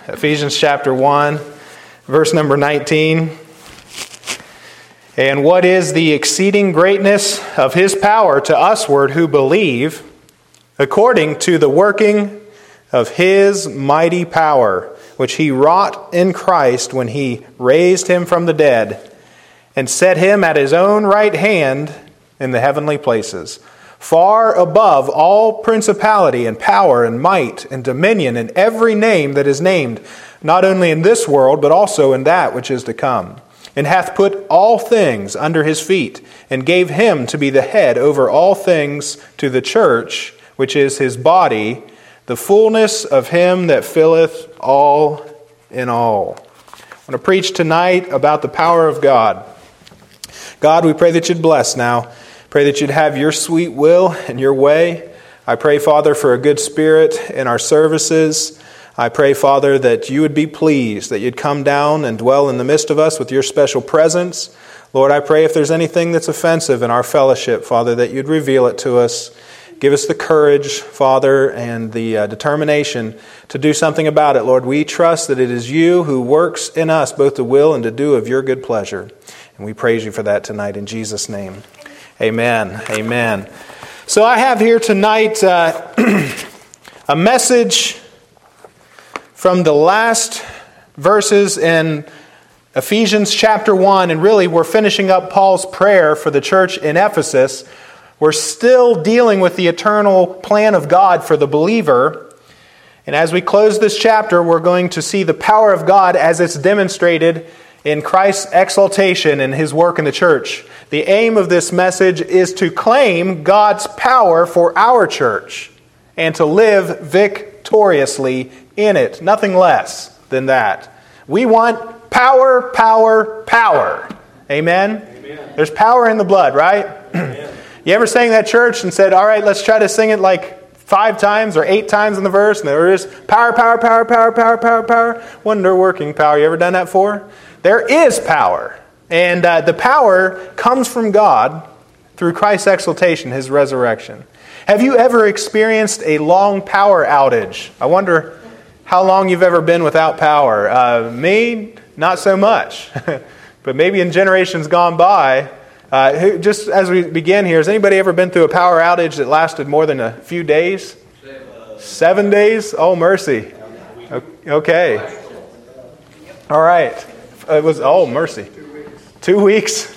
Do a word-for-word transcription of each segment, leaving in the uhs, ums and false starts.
Ephesians chapter one, verse number nineteen. And what is the exceeding greatness of His power to usward who believe, according to the working of His mighty power, which He wrought in Christ when He raised Him from the dead, and set Him at His own right hand in the heavenly places, far above all principality and power and might and dominion and every name that is named, not only in this world, but also in that which is to come. And hath put all things under His feet, and gave Him to be the head over all things to the church, which is His body, the fullness of Him that filleth all in all. I want to preach tonight about the power of God. God, we pray that You'd bless now. Pray that You'd have Your sweet will and Your way. I pray, Father, for a good spirit in our services. I pray, Father, that You would be pleased, that You'd come down and dwell in the midst of us with Your special presence. Lord, I pray if there's anything that's offensive in our fellowship, Father, that You'd reveal it to us. Give us the courage, Father, and the uh, determination to do something about it. Lord, we trust that it is You who works in us both to will and to do of Your good pleasure. And we praise You for that tonight in Jesus' name. Amen. Amen. So I have here tonight uh, a message from the last verses in Ephesians chapter one, and really we're finishing up Paul's prayer for the church in Ephesus. We're still dealing with the eternal plan of God for the believer. And as we close this chapter, we're going to see the power of God as it's demonstrated in Christ's exaltation and His work in the church. The aim of this message is to claim God's power for our church and to live victoriously in it. Nothing less than that. We want power, power, power. Amen? Amen. There's power in the blood, right? Amen. You ever sang that church and said, all right, let's try to sing it like five times or eight times in the verse, and there is power, power, power, power, power, power, power, wonder-working power. You ever done that before? There is power. And uh, the power comes from God through Christ's exaltation, His resurrection. Have you ever experienced a long power outage? I wonder how long you've ever been without power. Uh, me, not so much. But maybe in generations gone by. Uh, who, just as we begin here, has anybody ever been through a power outage that lasted more than a few days? Seven days? Oh, mercy. Okay. All right. It was, oh, mercy. Two weeks?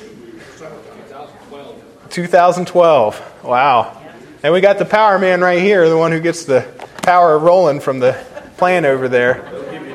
twenty twelve. Wow. And we got the power man right here, the one who gets the power rolling from the plant over there.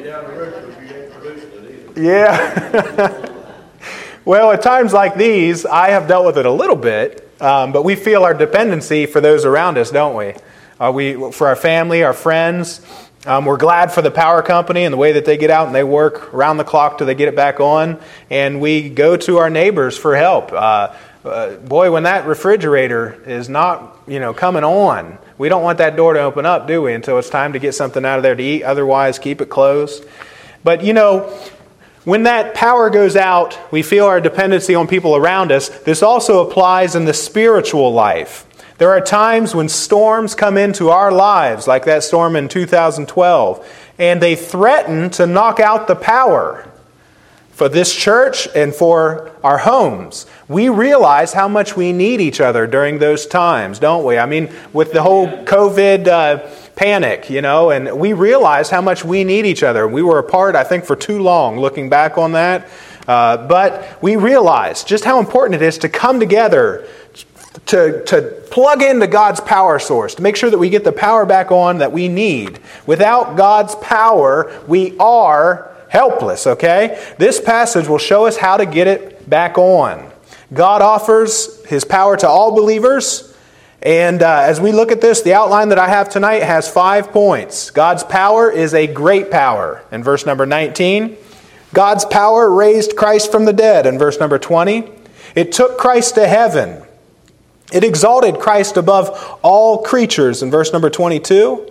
Yeah. Well, at times like these, I have dealt with it a little bit, um, but we feel our dependency for those around us, don't we? Uh, we for our family, our friends. Um, we're glad for the power company and the way that they get out and they work around the clock till they get it back on. And we go to our neighbors for help. Uh, uh, boy, when that refrigerator is not, you know, coming on, we don't want that door to open up, do we? Until it's time to get something out of there to eat. Otherwise, keep it closed. But, you know, when that power goes out, we feel our dependency on people around us. This also applies in the spiritual life. There are times when storms come into our lives, like that storm in two thousand twelve, and they threaten to knock out the power for this church and for our homes. We realize how much we need each other during those times, don't we? I mean, with the whole COVID uh, panic, you know, and we realize how much we need each other. We were apart, I think, for too long, looking back on that. Uh, but we realize just how important it is to come together to, to plug into God's power source, to make sure that we get the power back on that we need. Without God's power, we are helpless, okay? This passage will show us how to get it back on. God offers His power to all believers. And uh, as we look at this, the outline that I have tonight has five points. God's power is a great power in verse number nineteen. God's power raised Christ from the dead in verse number twenty. It took Christ to heaven. It exalted Christ above all creatures in verse number twenty-two.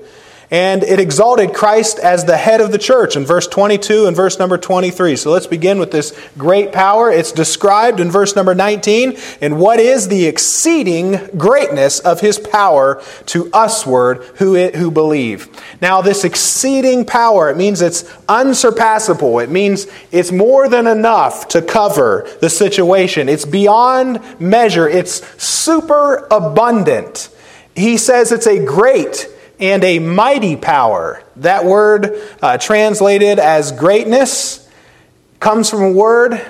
And it exalted Christ as the head of the church in verse twenty-two and verse number twenty-three. So let's begin with this great power. It's described in verse number nineteen. And what is the exceeding greatness of his power to usward who, it, who believe? Now this exceeding power, it means it's unsurpassable. It means it's more than enough to cover the situation. It's beyond measure. It's super abundant. He says it's a great and a mighty power. That word uh, translated as greatness comes from a word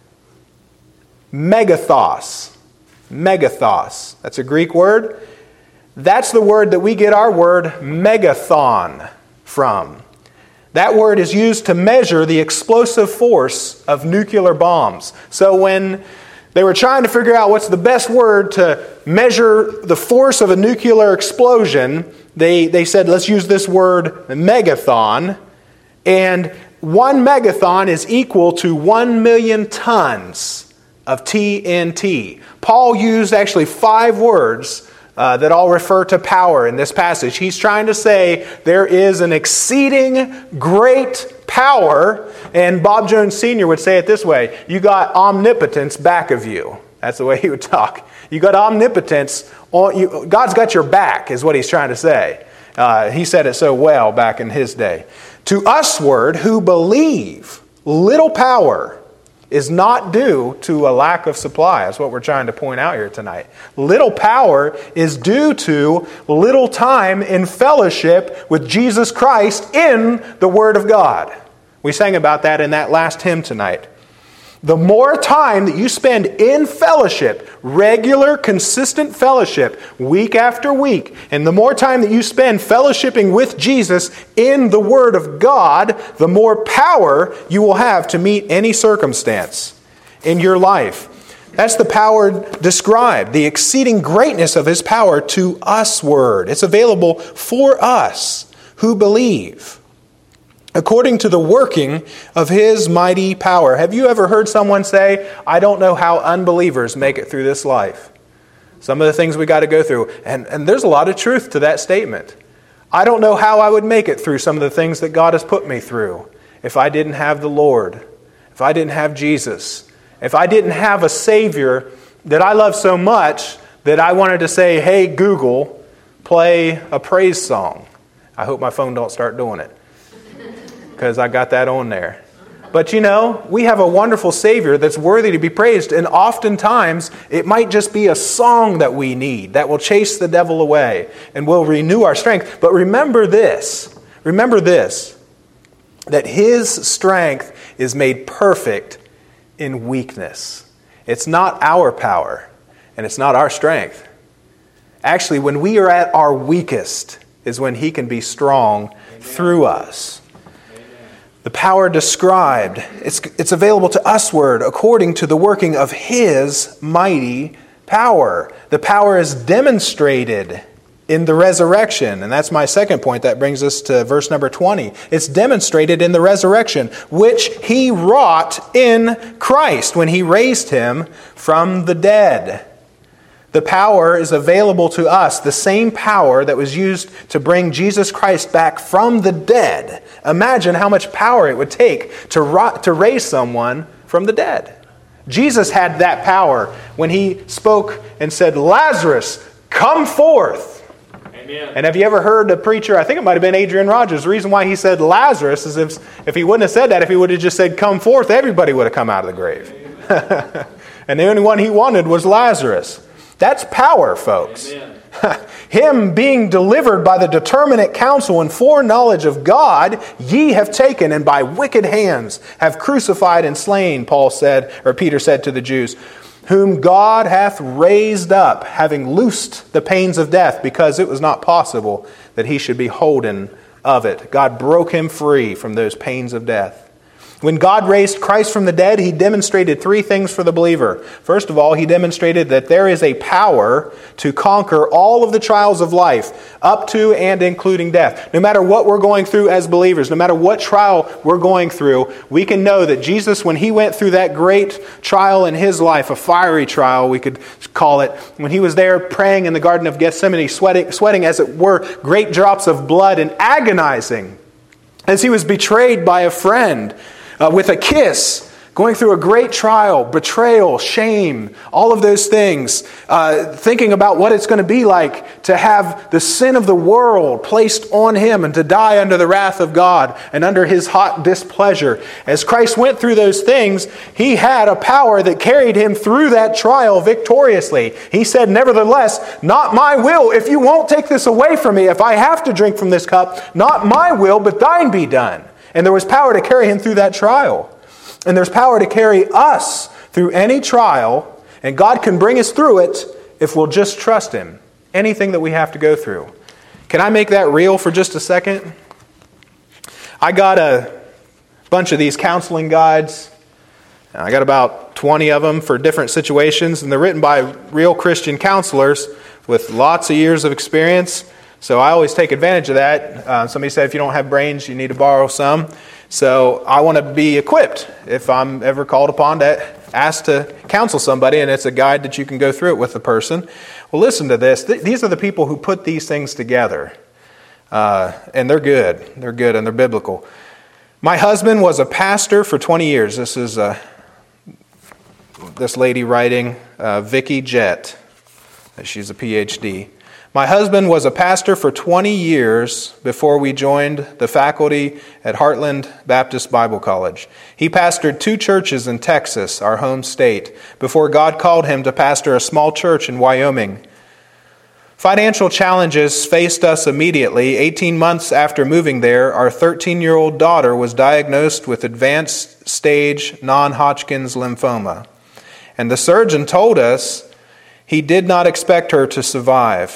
megathos. Megathos. That's a Greek word. That's the word that we get our word megathon from. That word is used to measure the explosive force of nuclear bombs. So when they were trying to figure out what's the best word to measure the force of a nuclear explosion, They, they said, let's use this word megathon. And one megathon is equal to one million tons of T N T. Paul used actually five words uh, that all refer to power in this passage. He's trying to say there is an exceeding great power. And Bob Jones Senior would say it this way: you got omnipotence back of you. That's the way he would talk. You got omnipotence. On you, God's got your back, is what he's trying to say. Uh, he said it so well back in his day. To usward who believe, little power is not due to a lack of supply. That's what we're trying to point out here tonight. Little power is due to little time in fellowship with Jesus Christ in the Word of God. We sang about that in that last hymn tonight. The more time that you spend in fellowship, regular, consistent fellowship, week after week, and the more time that you spend fellowshipping with Jesus in the Word of God, the more power you will have to meet any circumstance in your life. That's the power described, the exceeding greatness of His power to usward. It's available for us who believe, according to the working of His mighty power. Have you ever heard someone say, I don't know how unbelievers make it through this life? Some of the things we got to go through. And, and there's a lot of truth to that statement. I don't know how I would make it through some of the things that God has put me through if I didn't have the Lord, if I didn't have Jesus, if I didn't have a Savior that I love so much that I wanted to say, hey, Google, play a praise song. I hope my phone don't start doing it, because I got that on there. But you know, we have a wonderful Savior that's worthy to be praised, and oftentimes it might just be a song that we need that will chase the devil away and will renew our strength. But remember this, remember this, that His strength is made perfect in weakness. It's not our power, and it's not our strength. Actually, when we are at our weakest is when He can be strong Amen. Through us. The power described, it's, it's available to usward according to the working of His mighty power. The power is demonstrated in the resurrection. And that's my second point. That brings us to verse number twenty. It's demonstrated in the resurrection, which He wrought in Christ when He raised Him from the dead. The power is available to us, the same power that was used to bring Jesus Christ back from the dead. Imagine how much power it would take to, ro- to raise someone from the dead. Jesus had that power when He spoke and said, Lazarus, come forth. Amen. And have you ever heard a preacher, I think it might have been Adrian Rogers, the reason why he said Lazarus is if, if he wouldn't have said that, if he would have just said come forth, everybody would have come out of the grave. And the only one he wanted was Lazarus. That's power, folks. Him being delivered by the determinate counsel and foreknowledge of God, ye have taken, and by wicked hands have crucified and slain, Paul said, or Peter said to the Jews, whom God hath raised up, having loosed the pains of death, because it was not possible that he should be holden of it. God broke him free from those pains of death. When God raised Christ from the dead, He demonstrated three things for the believer. First of all, He demonstrated that there is a power to conquer all of the trials of life, up to and including death. No matter what we're going through as believers, no matter what trial we're going through, we can know that Jesus, when He went through that great trial in His life, a fiery trial, we could call it, when He was there praying in the Garden of Gethsemane, sweating, sweating as it were, great drops of blood and agonizing, as He was betrayed by a friend, Uh, with a kiss, going through a great trial, betrayal, shame, all of those things, uh, thinking about what it's going to be like to have the sin of the world placed on Him and to die under the wrath of God and under His hot displeasure. As Christ went through those things, He had a power that carried Him through that trial victoriously. He said, "Nevertheless, not my will. If you won't take this away from me, if I have to drink from this cup, not my will, but thine be done." And there was power to carry Him through that trial. And there's power to carry us through any trial. And God can bring us through it if we'll just trust Him. Anything that we have to go through. Can I make that real for just a second? I got a bunch of these counseling guides. I got about twenty of them for different situations. And they're written by real Christian counselors with lots of years of experience. So I always take advantage of that. Uh, somebody said if you don't have brains, you need to borrow some. So I want to be equipped if I'm ever called upon to ask to counsel somebody, and it's a guide that you can go through it with the person. Well, listen to this. Th- these are the people who put these things together. Uh, and they're good. They're good and they're biblical. My husband was a pastor for twenty years. This is uh, this lady writing, uh, Vicki Jett. She's a P H D. My husband was a pastor for twenty years before we joined the faculty at Heartland Baptist Bible College. He pastored two churches in Texas, our home state, before God called him to pastor a small church in Wyoming. Financial challenges faced us immediately. eighteen months after moving there, our thirteen-year-old daughter was diagnosed with advanced stage non-Hodgkin's lymphoma. And the surgeon told us he did not expect her to survive.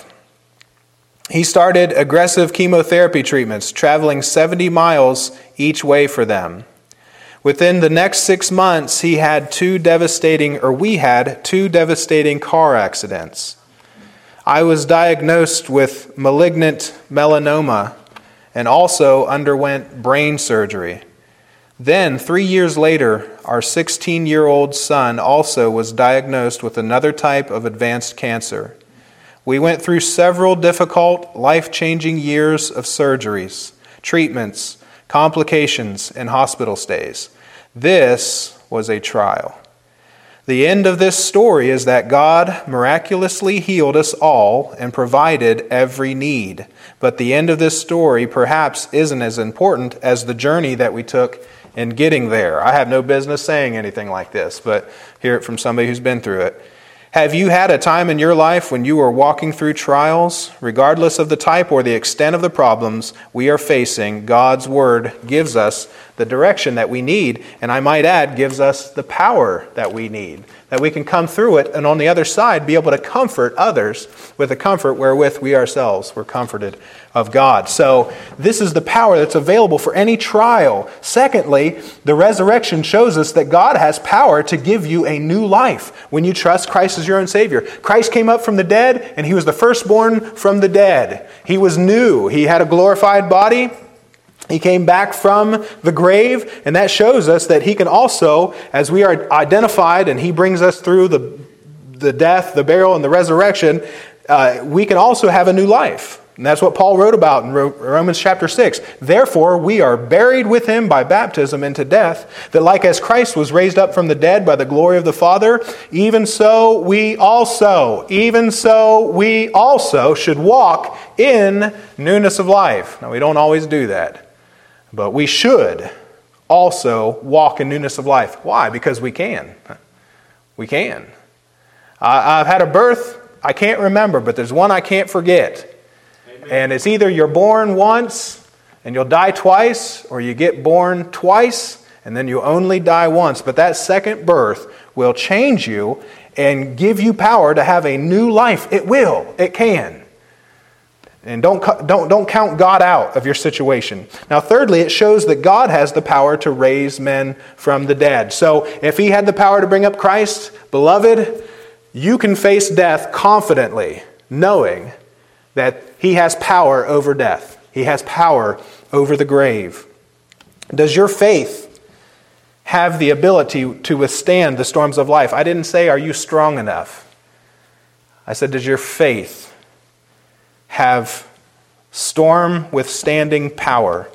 He started aggressive chemotherapy treatments, traveling seventy miles each way for them. Within the next six months, he had two devastating, or we had two devastating car accidents. I was diagnosed with malignant melanoma and also underwent brain surgery. Then, three years later, our sixteen-year-old son also was diagnosed with another type of advanced cancer. We went through several difficult, life-changing years of surgeries, treatments, complications, and hospital stays. This was a trial. The end of this story is that God miraculously healed us all and provided every need. But the end of this story perhaps isn't as important as the journey that we took in getting there. I have no business saying anything like this, but hear it from somebody who's been through it. Have you had a time in your life when you were walking through trials? Regardless of the type or the extent of the problems we are facing, God's Word gives us the direction that we need, and I might add, gives us the power that we need, that we can come through it and on the other side be able to comfort others with the comfort wherewith we ourselves were comforted of God. So this is the power that's available for any trial. Secondly, the resurrection shows us that God has power to give you a new life when you trust Christ as your own Savior. Christ came up from the dead, and He was the firstborn from the dead. He was new. He had a glorified body. He came back from the grave, and that shows us that He can also, as we are identified and He brings us through the, the death, the burial, and the resurrection, uh, we can also have a new life. And that's what Paul wrote about in Romans chapter six. Therefore, we are buried with Him by baptism into death, that like as Christ was raised up from the dead by the glory of the Father, even so we also, even so we also should walk in newness of life. Now, we don't always do that, but we should also walk in newness of life. Why? Because we can. We can. I've had a birth I can't remember, but there's one I can't forget. And it's either you're born once and you'll die twice, or you get born twice and then you only die once. But that second birth will change you and give you power to have a new life. It will. It can. And don't, don't, don't count God out of your situation. Now, thirdly, it shows that God has the power to raise men from the dead. So if he had the power to bring up Christ, beloved, you can face death confidently, knowing that he has power over death. He has power over the grave. Does your faith have the ability to withstand the storms of life? I didn't say, are you strong enough? I said, does your faith have storm withstanding power?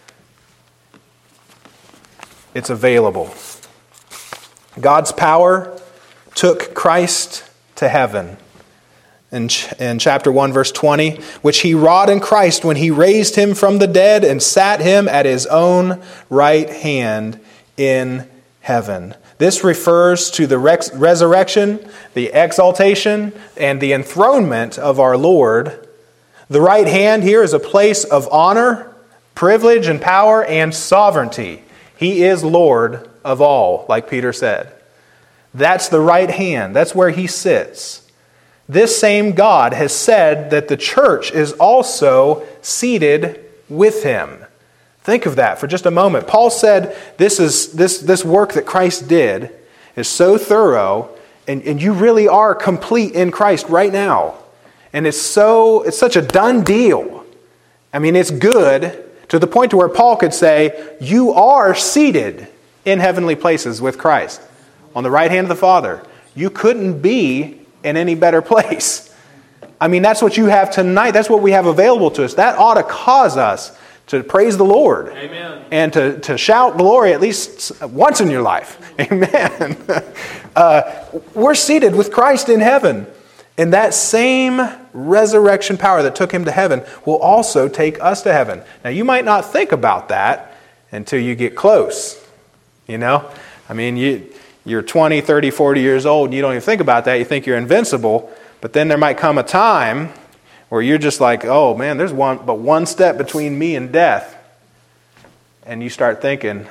It's available. God's power took Christ to heaven. In, in chapter one, verse twenty, which he wrought in Christ when he raised him from the dead and sat him at his own right hand in heaven. This refers to the res- resurrection, the exaltation, and the enthronement of our Lord. The right hand here is a place of honor, privilege, and power, and sovereignty. He is Lord of all, like Peter said. That's the right hand. That's where he sits. This same God has said that the church is also seated with him. Think of that for just a moment. Paul said this is this, this work that Christ did is so thorough, and, and you really are complete in Christ right now. And it's so it's such a done deal. I mean, it's good to the point to where Paul could say, you are seated in heavenly places with Christ on the right hand of the Father. You couldn't be in any better place. I mean, that's what you have tonight. That's what we have available to us. That ought to cause us to praise the Lord. Amen. And to, to shout glory at least once in your life. Amen. uh, we're seated with Christ in heaven. And that same resurrection power that took him to heaven will also take us to heaven. Now, you might not think about that until you get close. You know? I mean, you, you're twenty, thirty, forty years old, and you don't even think about that. You think you're invincible. But then there might come a time where you're just like, oh, man, there's one but one step between me and death. And you start thinking,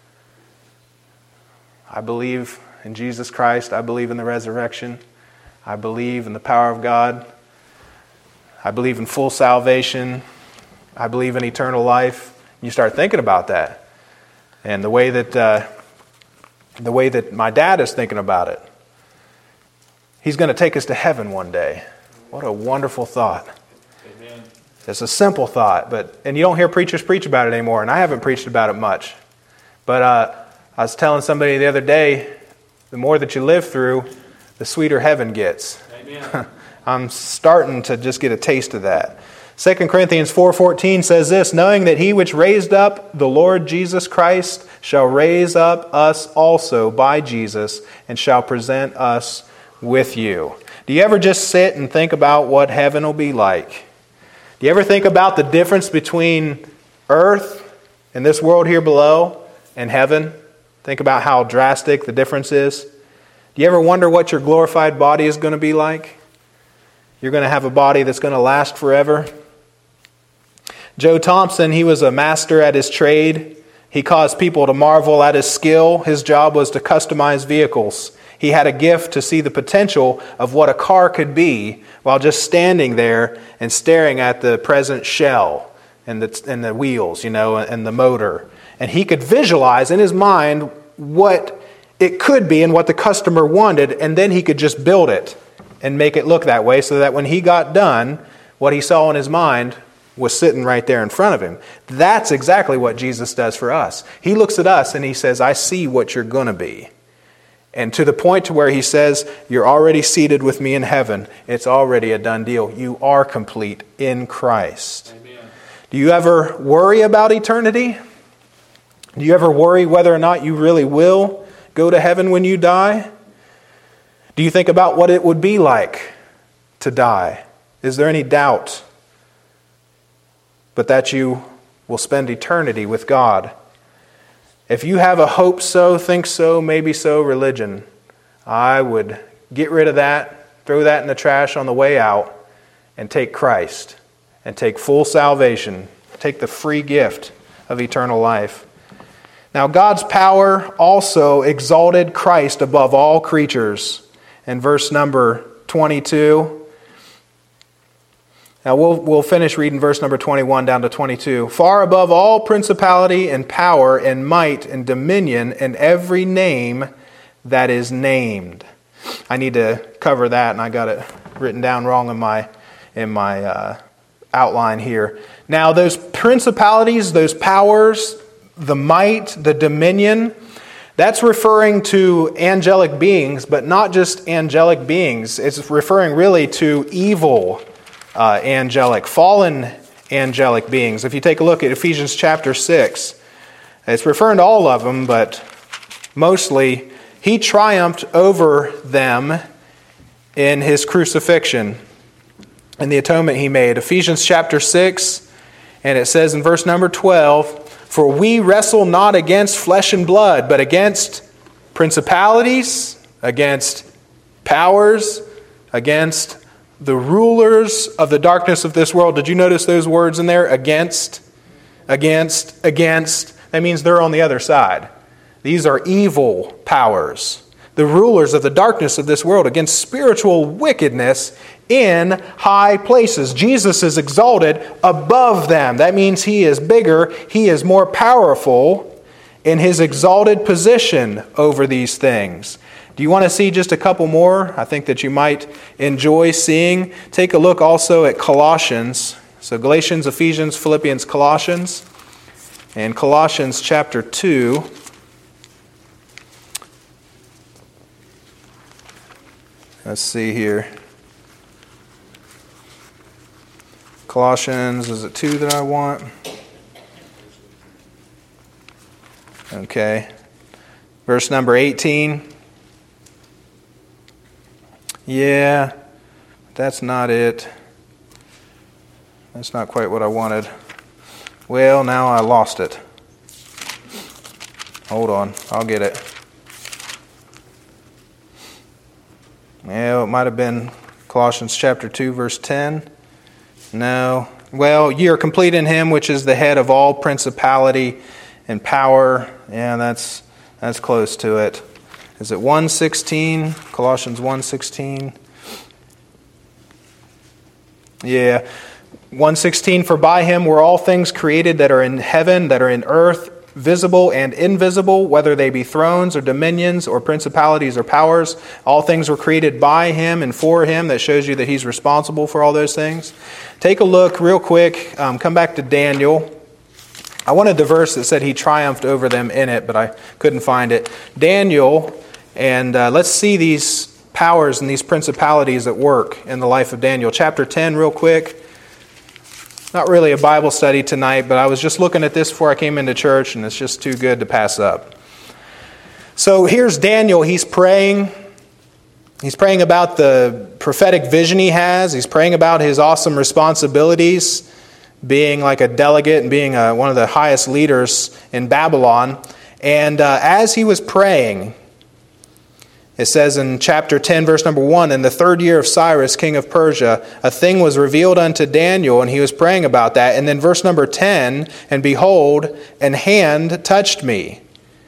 I believe in Jesus Christ. I believe in the resurrection. I believe in the power of God. I believe in full salvation. I believe in eternal life. You start thinking about that. And the way that uh, the way that my dad is thinking about it, he's going to take us to heaven one day. What a wonderful thought. Amen. It's a simple thought, but and you don't hear preachers preach about it anymore, and I haven't preached about it much. But uh, I was telling somebody the other day, the more that you live through, the sweeter heaven gets. Amen. I'm starting to just get a taste of that. Second Corinthians four fourteen says this, knowing that he which raised up the Lord Jesus Christ shall raise up us also by Jesus and shall present us with you. Do you ever just sit and think about what heaven will be like? Do you ever think about the difference between earth and this world here below and heaven? Think about how drastic the difference is. Do you ever wonder what your glorified body is going to be like? You're going to have a body that's going to last forever. Joe Thompson, he was a master at his trade. He caused people to marvel at his skill. His job was to customize vehicles. He had a gift to see the potential of what a car could be while just standing there and staring at the present shell and the, and the wheels, you know, and the motor. And he could visualize in his mind what it could be and what the customer wanted, and then he could just build it and make it look that way so that when he got done, what he saw in his mind was sitting right there in front of him. That's exactly what Jesus does for us. He looks at us and he says, I see what you're going to be. And to the point to where he says, you're already seated with me in heaven. It's already a done deal. You are complete in Christ. Amen. Do you ever worry about eternity? Do you ever worry whether or not you really will go to heaven when you die? Do you think about what it would be like to die? Is there any doubt but that you will spend eternity with God? If you have a hope so, think so, maybe so religion, I would get rid of that, throw that in the trash on the way out, and take Christ, and take full salvation, take the free gift of eternal life. Now, God's power also exalted Christ above all creatures. In verse number twenty-two, Now we'll, we'll finish reading verse number twenty-one down to twenty-two. Far above all principality and power and might and dominion and every name that is named. I need to cover that, and I got it written down wrong in my in my uh, outline here. Now those principalities, those powers, the might, the dominion, that's referring to angelic beings, but not just angelic beings. It's referring really to evil uh, angelic, fallen angelic beings. If you take a look at Ephesians chapter six, it's referring to all of them, but mostly he triumphed over them in his crucifixion and the atonement he made. Ephesians chapter six, and it says in verse number twelve, for we wrestle not against flesh and blood, but against principalities, against powers, against the rulers of the darkness of this world. Did you notice those words in there? Against, against, against. That means they're on the other side. These are evil powers, the rulers of the darkness of this world, against spiritual wickedness in high places. Jesus is exalted above them. That means he is bigger, he is more powerful in his exalted position over these things. Do you want to see just a couple more? I think that you might enjoy seeing. Take a look also at Colossians. So Galatians, Ephesians, Philippians, Colossians. And Colossians chapter two. Let's see here. Colossians, is it two that I want? Okay. Verse number eighteen. Yeah, that's not it. That's not quite what I wanted. Well, now I lost it. Hold on, I'll get it. Yeah, it might have been Colossians chapter two, verse ten. No. Well, ye are complete in him, which is the head of all principality and power. Yeah, that's that's close to it. Is it one sixteen? Colossians one sixteen. Yeah. one sixteen, for by him were all things created that are in heaven, that are in earth, visible and invisible, whether they be thrones or dominions or principalities or powers. All things were created by him and for him. That shows you that he's responsible for all those things. Take a look real quick. Um, come back to Daniel. I wanted the verse that said he triumphed over them in it, but I couldn't find it. Daniel, and uh, let's see these powers and these principalities at work in the life of Daniel. Chapter ten, real quick. Not really a Bible study tonight, but I was just looking at this before I came into church, and it's just too good to pass up. So here's Daniel. He's praying. He's praying about the prophetic vision he has. He's praying about his awesome responsibilities, being like a delegate and being a, one of the highest leaders in Babylon. And uh, as he was praying, it says in chapter ten, verse number one, in the third year of Cyrus, king of Persia, a thing was revealed unto Daniel, and he was praying about that. And then verse number ten, and behold, an hand touched me.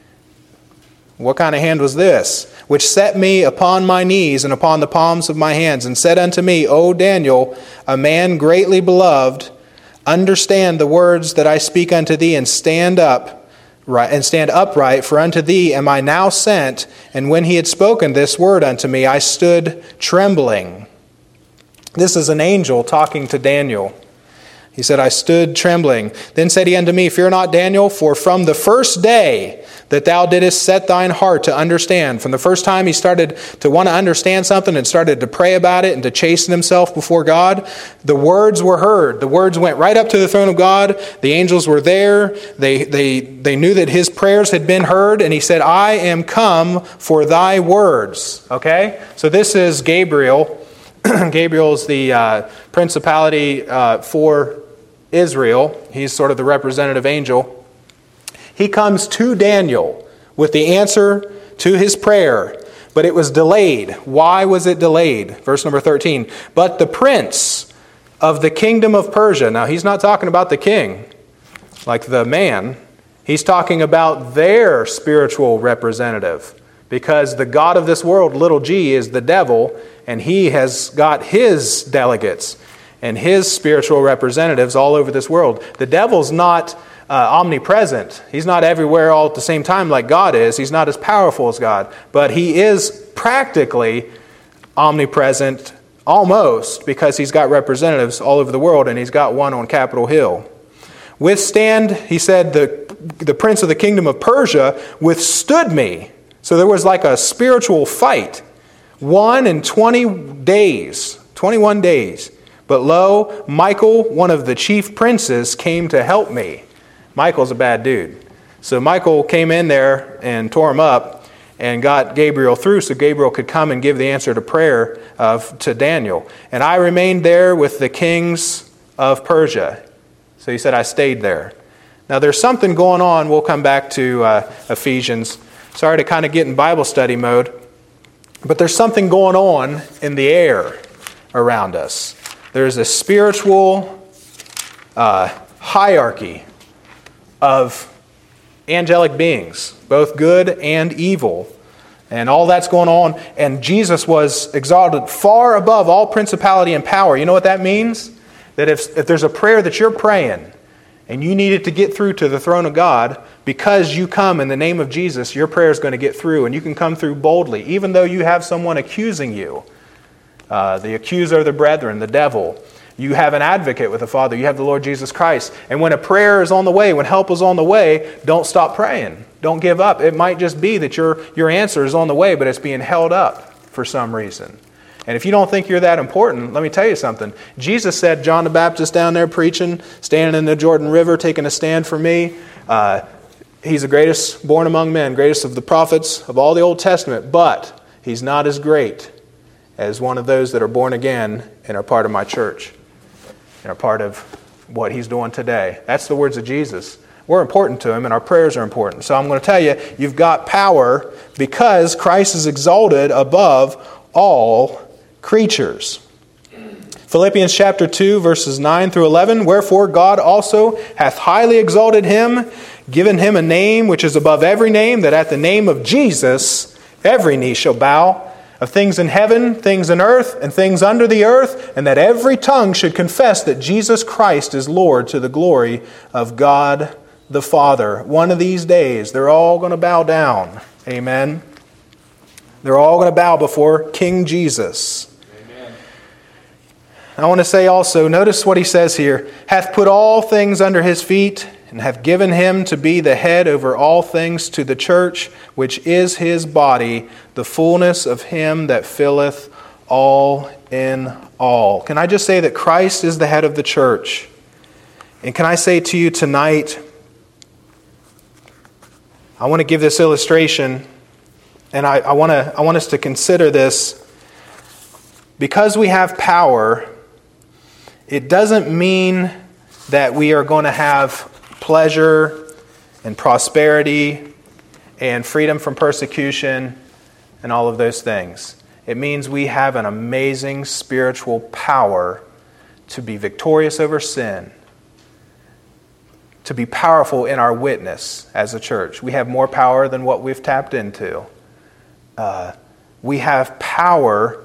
What kind of hand was this? Which set me upon my knees and upon the palms of my hands, and said unto me, O Daniel, a man greatly beloved, understand the words that I speak unto thee, and stand up. Right, and stand upright, for unto thee am I now sent. And when he had spoken this word unto me, I stood trembling. This is an angel talking to Daniel. He said, I stood trembling. Then said he unto me, fear not, Daniel, for from the first day that thou didst set thine heart to understand, from the first time he started to want to understand something and started to pray about it and to chasten himself before God, the words were heard. The words went right up to the throne of God. The angels were there. They, they, they knew that his prayers had been heard. And he said, I am come for thy words. Okay? So this is Gabriel. Gabriel is the uh, principality uh, for Israel. He's sort of the representative angel. He comes to Daniel with the answer to his prayer, but it was delayed. Why was it delayed? Verse number thirteen. But the prince of the kingdom of Persia. Now, he's not talking about the king, like the man. He's talking about their spiritual representative, because the god of this world, little g, is the devil, and he has got his delegates. and his spiritual representatives all over this world. The devil's not uh, omnipresent. He's not everywhere all at the same time like God is. He's not as powerful as God. But he is practically omnipresent, almost, because he's got representatives all over the world, and he's got one on Capitol Hill. Withstand, he said, the, the prince of the kingdom of Persia withstood me. So there was like a spiritual fight. One in twenty days, twenty-one days. But lo, Michael, one of the chief princes, came to help me. Michael's a bad dude. So Michael came in there and tore him up and got Gabriel through so Gabriel could come and give the answer to prayer of, to Daniel. And I remained there with the kings of Persia. So he said, I stayed there. Now there's something going on. We'll come back to uh, Ephesians. Sorry to kind of get in Bible study mode. But there's something going on in the air around us. There's a spiritual uh, hierarchy of angelic beings, both good and evil. And all that's going on. And Jesus was exalted far above all principality and power. You know what that means? That if, if there's a prayer that you're praying and you need it to get through to the throne of God, because you come in the name of Jesus, your prayer is going to get through, and you can come through boldly, even though you have someone accusing you. Uh, the accuser of the brethren, the devil. You have an advocate with the Father. You have the Lord Jesus Christ. And when a prayer is on the way, when help is on the way, don't stop praying. Don't give up. It might just be that your, your answer is on the way, but it's being held up for some reason. And if you don't think you're that important, let me tell you something. Jesus said, John the Baptist down there preaching, standing in the Jordan River, taking a stand for me. Uh, he's the greatest born among men, greatest of the prophets of all the Old Testament. But he's not as great as one of those that are born again and are part of my church and are part of what he's doing today. That's the words of Jesus. We're important to him, and our prayers are important. So I'm going to tell you, you've got power because Christ is exalted above all creatures. Philippians chapter two, verses nine through eleven, wherefore God also hath highly exalted him, given him a name which is above every name, that at the name of Jesus every knee shall bow, of things in heaven, things in earth, and things under the earth, and that every tongue should confess that Jesus Christ is Lord, to the glory of God the Father. One of these days, they're all going to bow down. Amen. They're all going to bow before King Jesus. Amen. I want to say also, notice what he says here, hath put all things under his feet, and hath given him to be the head over all things to the church, which is his body, the fullness of him that filleth all in all. Can I just say that Christ is the head of the church? And can I say to you tonight, I want to give this illustration, and I, I want to I want us to consider this. Because we have power, it doesn't mean that we are going to have pleasure and prosperity and freedom from persecution and all of those things. It means we have an amazing spiritual power to be victorious over sin, to be powerful in our witness as a church. We have more power than what we've tapped into. Uh, we have power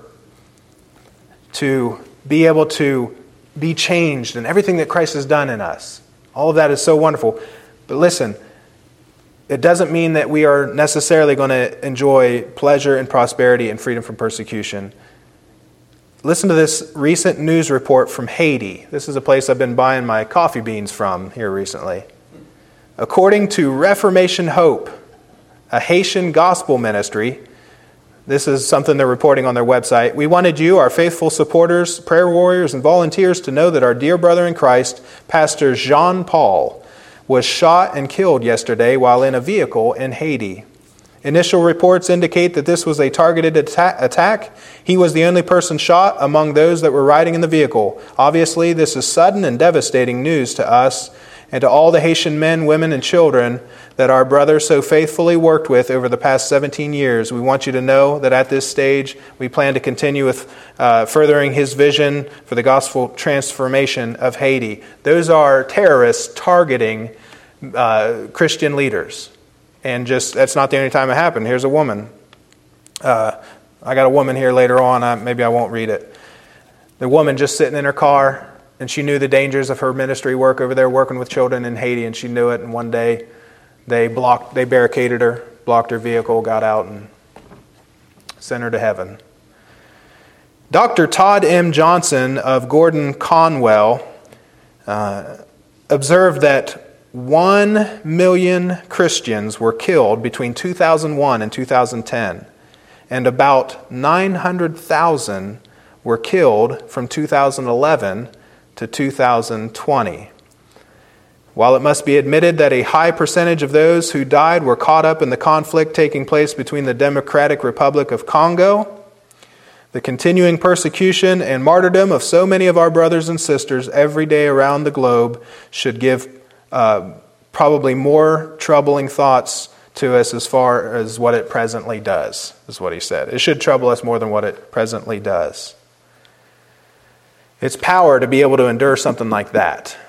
to be able to be changed in everything that Christ has done in us. All of that is so wonderful. But listen, it doesn't mean that we are necessarily going to enjoy pleasure and prosperity and freedom from persecution. Listen to this recent news report from Haiti. This is a place I've been buying my coffee beans from here recently. According to Reformation Hope, a Haitian gospel ministry, this is something they're reporting on their website. We wanted you, our faithful supporters, prayer warriors, and volunteers to know that our dear brother in Christ, Pastor Jean Paul, was shot and killed yesterday while in a vehicle in Haiti. Initial reports indicate that this was a targeted atta- attack. He was the only person shot among those that were riding in the vehicle. Obviously, this is sudden and devastating news to us and to all the Haitian men, women, and children that our brother so faithfully worked with over the past seventeen years. We want you to know that at this stage, we plan to continue with uh, furthering his vision for the gospel transformation of Haiti. Those are terrorists targeting uh, Christian leaders. And just, that's not the only time it happened. Here's a woman. Uh, I got a woman here later on. I, maybe I won't read it. The woman just sitting in her car, and she knew the dangers of her ministry work over there working with children in Haiti, and she knew it. And one day they blocked, they barricaded her, blocked her vehicle, got out, and sent her to heaven. Doctor Todd M. Johnson of Gordon Conwell uh, observed that one million Christians were killed between two thousand one and two thousand ten, and about nine hundred thousand were killed from two thousand eleven to two thousand twenty. While it must be admitted that a high percentage of those who died were caught up in the conflict taking place between the Democratic Republic of Congo, the continuing persecution and martyrdom of so many of our brothers and sisters every day around the globe should give uh, probably more troubling thoughts to us as far as what it presently does, is what he said. It should trouble us more than what it presently does. It's power to be able to endure something like that.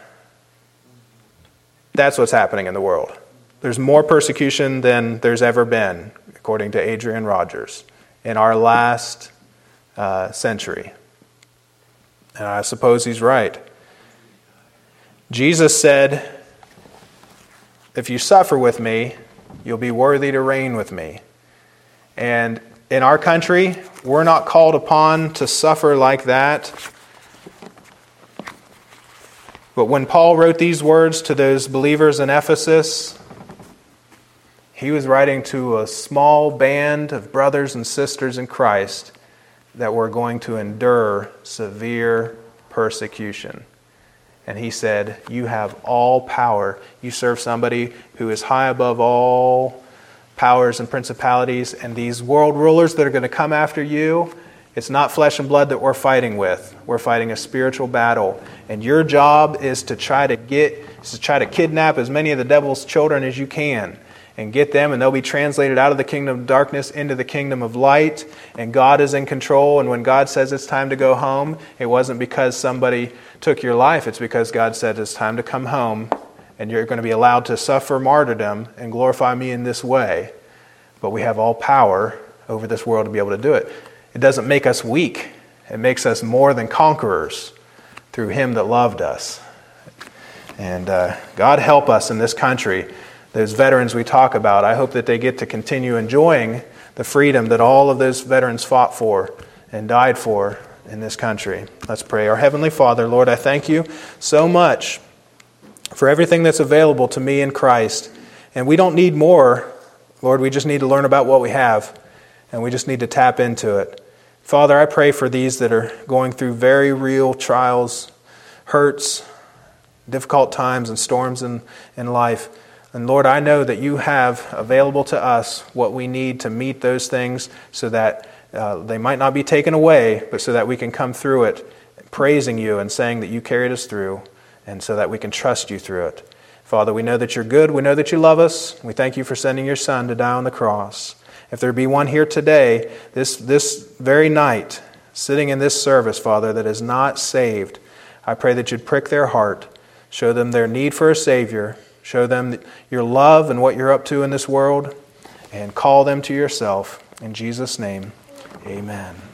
That's what's happening in the world. There's more persecution than there's ever been, according to Adrian Rogers, in our last uh, century. And I suppose he's right. Jesus said, if you suffer with me, you'll be worthy to reign with me. And in our country, we're not called upon to suffer like that. But when Paul wrote these words to those believers in Ephesus, he was writing to a small band of brothers and sisters in Christ that were going to endure severe persecution. And he said, you have all power. You serve somebody who is high above all powers and principalities, and these world rulers that are going to come after you, it's not flesh and blood that we're fighting with. We're fighting a spiritual battle. And your job is to try to get, is to try to kidnap as many of the devil's children as you can and get them, and they'll be translated out of the kingdom of darkness into the kingdom of light. And God is in control. And when God says it's time to go home, it wasn't because somebody took your life. It's because God said it's time to come home, and you're going to be allowed to suffer martyrdom and glorify me in this way. But we have all power over this world to be able to do it. It doesn't make us weak. It makes us more than conquerors through Him that loved us. And uh, God help us in this country. Those veterans we talk about, I hope that they get to continue enjoying the freedom that all of those veterans fought for and died for in this country. Let's pray. Our Heavenly Father, Lord, I thank you so much for everything that's available to me in Christ. And we don't need more, Lord. We just need to learn about what we have. And we just need to tap into it. Father, I pray for these that are going through very real trials, hurts, difficult times and storms in, in life. And Lord, I know that you have available to us what we need to meet those things so that uh, they might not be taken away, but so that we can come through it praising you and saying that you carried us through, and so that we can trust you through it. Father, we know that you're good. We know that you love us. We thank you for sending your Son to die on the cross. If there be one here today, this, this very night, sitting in this service, Father, that is not saved, I pray that you'd prick their heart, show them their need for a Savior, show them your love and what you're up to in this world, and call them to yourself. In Jesus' name, amen.